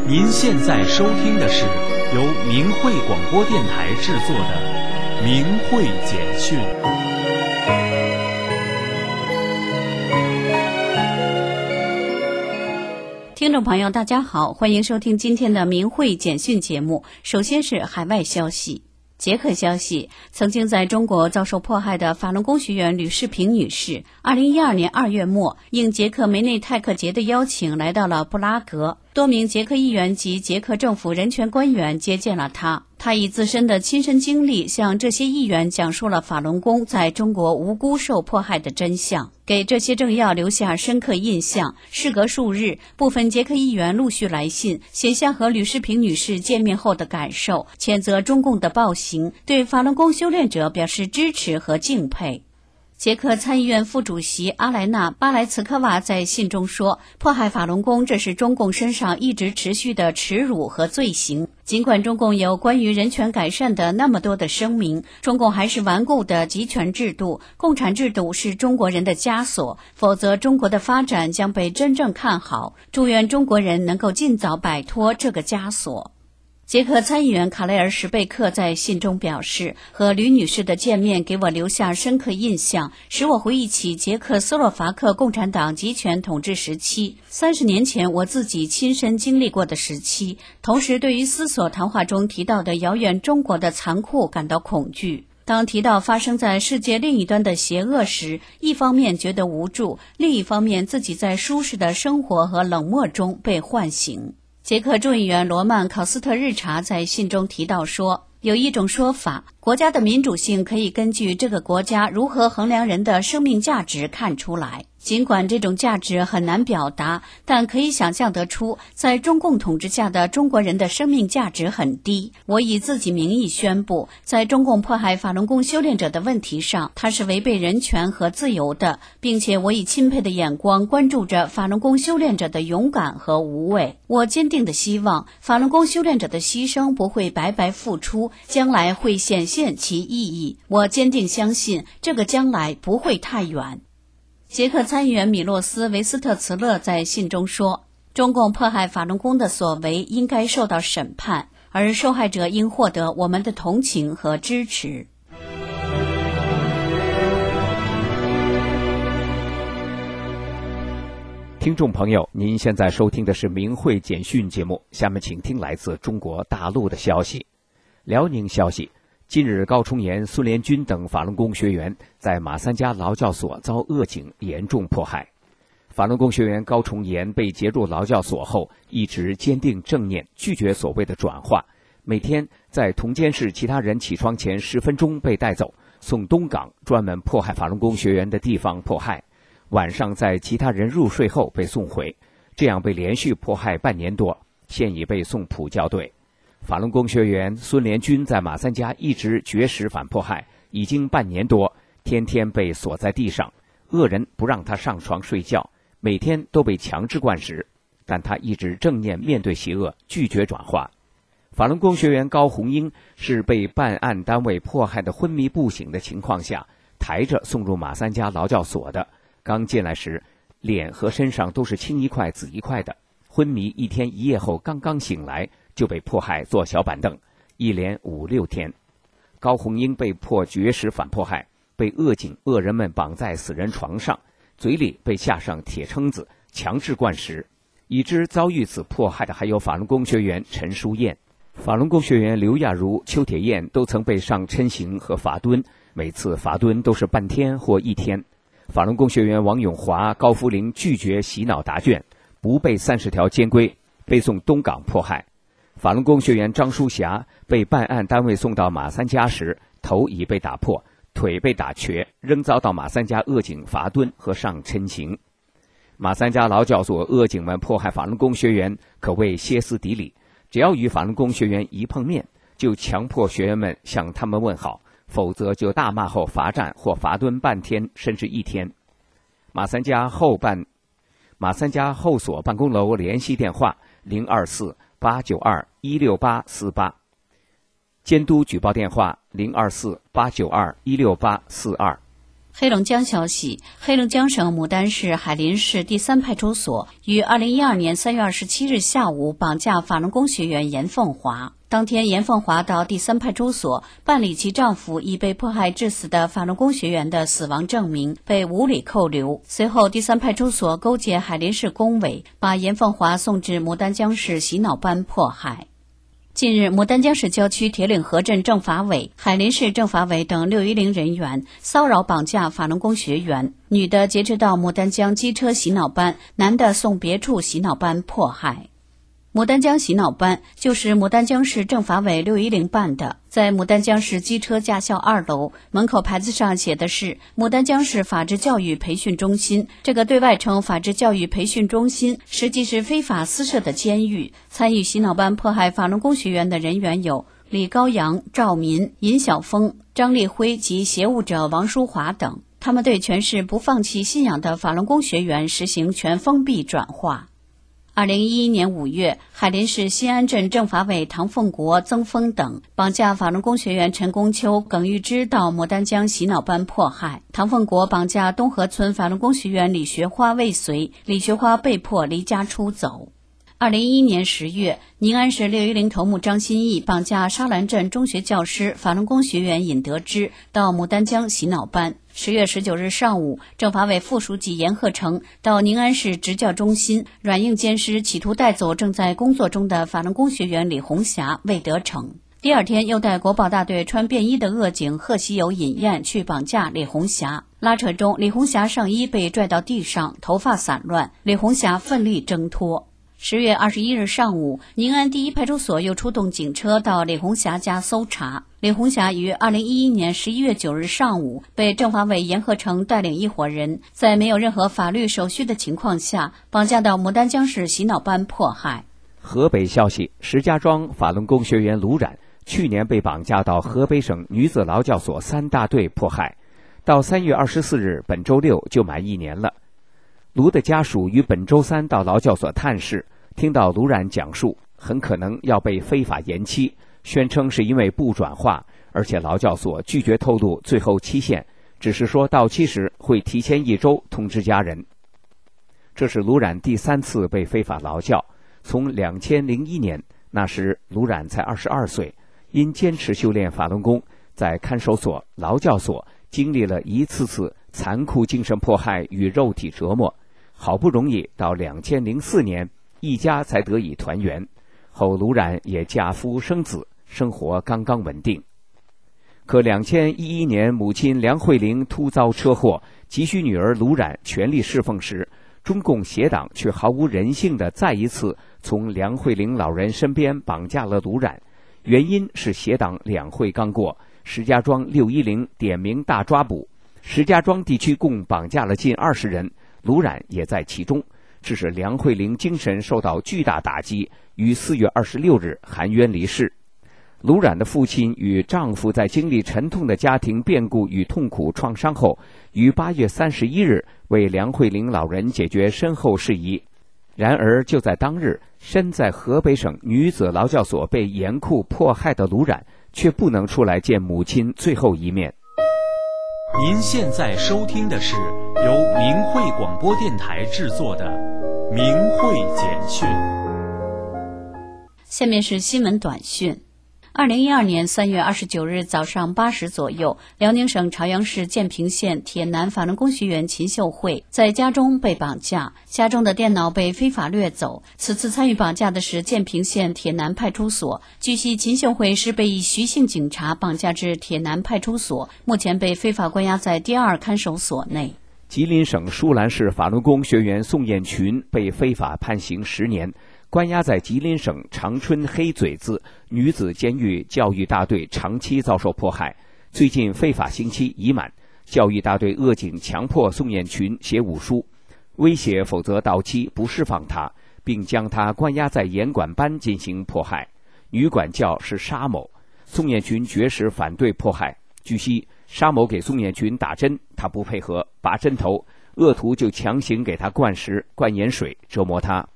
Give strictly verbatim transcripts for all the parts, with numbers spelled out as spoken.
您现在收听的是由明慧广播电台制作的《明慧简讯》。 听众朋友大家好，欢迎收听今天的明慧简讯节目。首先是海外消息。捷克消息，曾经在中国遭受迫害的法轮功学员吕世平女士，二零一二年二月末应捷克梅内泰克节的邀请来到了布拉格，多名捷克议员及捷克政府人权官员接见了她。她以自身的亲身经历向这些议员讲述了法轮功在中国无辜受迫害的真相，给这些政要留下深刻印象。事隔数日，部分捷克议员陆续来信，写下和吕世平女士见面后的感受，谴责中共的暴行，对法轮功修炼者表示支持和敬佩。捷克参议院副主席阿莱娜·巴莱茨科娃在信中说，迫害法轮功这是中共身上一直持续的耻辱和罪行。尽管中共有关于人权改善的那么多的声明，中共还是顽固的集权制度，共产制度是中国人的枷锁，否则中国的发展将被真正看好。祝愿中国人能够尽早摆脱这个枷锁。捷克参议员卡雷尔·什贝克在信中表示，和吕女士的见面给我留下深刻印象，使我回忆起捷克斯洛伐克共产党集权统治时期，三十年前我自己亲身经历过的时期，同时对于思索谈话中提到的遥远中国的残酷感到恐惧。当提到发生在世界另一端的邪恶时，一方面觉得无助，另一方面自己在舒适的生活和冷漠中被唤醒。捷克众议员罗曼·考斯特日查在信中提到说，有一种说法，国家的民主性可以根据这个国家如何衡量人的生命价值看出来。尽管这种价值很难表达，但可以想象得出，在中共统治下的中国人的生命价值很低。我以自己名义宣布，在中共迫害法轮功修炼者的问题上，它是违背人权和自由的，并且我以钦佩的眼光关注着法轮功修炼者的勇敢和无畏。我坚定地希望，法轮功修炼者的牺牲不会白白付出，将来会显现其意义。我坚定相信，这个将来不会太远。捷克参议员米洛斯·维斯特茨勒在信中说，中共迫害法轮功的所为应该受到审判，而受害者应获得我们的同情和支持。 听众朋友，您现在收听的是明慧简讯节目，下面请听来自中国大陆的消息。辽宁消息，近日高崇岩、孙连军等法轮功学员在马三家劳教所遭恶警严重迫害。法轮功学员高崇岩被截入劳教所后，一直坚定正念，拒绝所谓的转化，每天在同监室其他人起床前十分钟被带走，送东港专门迫害法轮功学员的地方迫害，晚上在其他人入睡后被送回，这样被连续迫害半年多，现已被送普教队。法轮功学员孙连军在马三家一直绝食反迫害，已经半年多，天天被锁在地上，恶人不让他上床睡觉，每天都被强制灌食，但他一直正念面对邪恶，拒绝转化。法轮功学员高红英是被办案单位迫害的昏迷不醒的情况下，抬着送入马三家劳教所的。刚进来时，脸和身上都是青一块紫一块的，昏迷一天一夜后刚刚醒来，就被迫害坐小板凳，一连五六天。高红英被迫绝食反迫害，被恶警恶人们绑在死人床上，嘴里被下上铁撑子，强制灌食。已知遭遇此迫害的还有法轮功学员陈淑燕、法轮功学员刘亚茹、邱铁燕都曾被上笞刑和罚蹲，每次罚蹲都是半天或一天。法轮功学员王永华、高福林拒绝洗脑答卷，不背三十条监规，被送东港迫害。法轮功学员张淑霞被办案单位送到马三家时，头已被打破，腿被打瘸，仍遭到马三家恶警罚蹲和上笞刑。马三家劳教所恶警们迫害法轮功学员可谓歇斯底里，只要与法轮功学员一碰面，就强迫学员们向他们问好，否则就大骂后罚站或罚蹲半天甚至一天。马三家后办马三家后所办公楼联系电话零二四八九二一六八四八，监督举报电话零二四八九二一六八四二。 黑龙江消息，黑龙江省牡丹市海林市第三派出所于二零一二年三月二十七日下午绑架法轮功学员严凤华。当天，严凤华到第三派出所办理其丈夫已被迫害致死的法轮功学员的死亡证明，被无理扣留。随后，第三派出所勾结海林市工委，把严凤华送至牡丹江市洗脑班迫害。近日，牡丹江市郊区铁岭河镇政法委、海林市政法委等六一零人员骚扰绑架法轮功学员，女的劫持到牡丹江机车洗脑班，男的送别处洗脑班迫害。牡丹江洗脑班就是牡丹江市政法委六一零办的，在牡丹江市机车驾校二楼门口牌子上写的是牡丹江市法治教育培训中心，这个对外称法治教育培训中心，实际是非法私设的监狱。参与洗脑班迫害法轮功学员的人员有李高阳、赵民、尹晓峰、张立辉及协务者王淑华等，他们对全市不放弃信仰的法轮功学员实行全封闭转化。二零一一年五月，海林市新安镇政法委唐凤国、曾峰等绑架法轮功学员陈公秋、耿玉芝到牡丹江洗脑班迫害。唐凤国绑架东河村法轮功学员李学花未遂，李学花被迫离家出走。二零一一年十月，宁安市六一零头目张新义绑架沙兰镇中学教师法轮功学员尹德之到牡丹江洗脑班。十月十九日上午，政法委副书记严鹤成到宁安市职教中心软硬兼施，企图带走正在工作中的法轮功学员李红霞，未得逞。第二天，又带国保大队穿便衣的恶警贺喜友、尹燕去绑架李红霞。拉扯中，李红霞上衣被拽到地上，头发散乱，李红霞奋力挣脱。十月二十一日上午，宁安第一派出所又出动警车到李红霞家搜查。李红霞于二零一一年十一月九日上午被政法委严鹤成带领一伙人，在没有任何法律手续的情况下，绑架到牡丹江市洗脑班迫害。 河北消息，石家庄法轮功学员卢冉去年被绑架到河北省女子劳教所三大队迫害，到三月二十四日本周六就满一年了。卢的家属于本周三到劳教所探视，听到卢冉讲述很可能要被非法延期，宣称是因为不转化，而且劳教所拒绝透露最后期限，只是说到期时会提前一周通知家人。这是卢冉第三次被非法劳教，从两千零一年，那时卢冉才二十二岁，因坚持修炼法轮功，在看守所、劳教所经历了一次次残酷精神迫害与肉体折磨，好不容易到两千零四年，一家才得以团圆。后卢冉也嫁夫生子，生活刚刚稳定。可两千一一年母亲梁慧玲突遭车祸，急需女儿卢冉全力侍奉时，中共邪党却毫无人性地再一次从梁慧玲老人身边绑架了卢冉。原因是邪党两会刚过，石家庄六一零点名大抓捕，石家庄地区共绑架了近二十人，卢冉也在其中。致使梁慧玲精神受到巨大打击，于四月二十六日含冤离世。卢冉的父亲与丈夫在经历沉痛的家庭变故与痛苦创伤后，于八月三十一日为梁慧玲老人解决身后事宜。然而就在当日，身在河北省女子劳教所被严酷迫害的卢冉，却不能出来见母亲最后一面。 您现在收听的是由明慧广播电台制作的《明慧简讯》。 下面是新闻短讯。二零一二年三月二十九日早上八时左右，辽宁省朝阳市建平县铁南法轮功学员秦秀慧在家中被绑架，家中的电脑被非法掠走。此次参与绑架的是建平县铁南派出所。据悉，秦秀慧是被一徐姓警察绑架至铁南派出所，目前被非法关押在第二看守所内。 吉林省舒兰市法轮功学员宋艳群被非法判刑十年，关押在吉林省长春黑嘴子女子监狱教育大队，长期遭受迫害。最近非法刑期已满，教育大队恶警强迫宋艳群写武书，威胁否则到期不释放他，并将他关押在严管班进行迫害。女管教是沙某，宋艳群绝食反对迫害。据悉，沙某给宋艳群打针，他不配合，拔针头，恶徒就强行给他灌食、灌盐水，折磨他。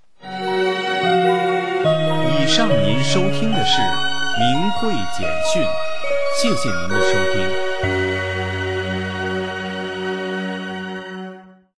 以上您收听的是明慧简讯，谢谢您的收听。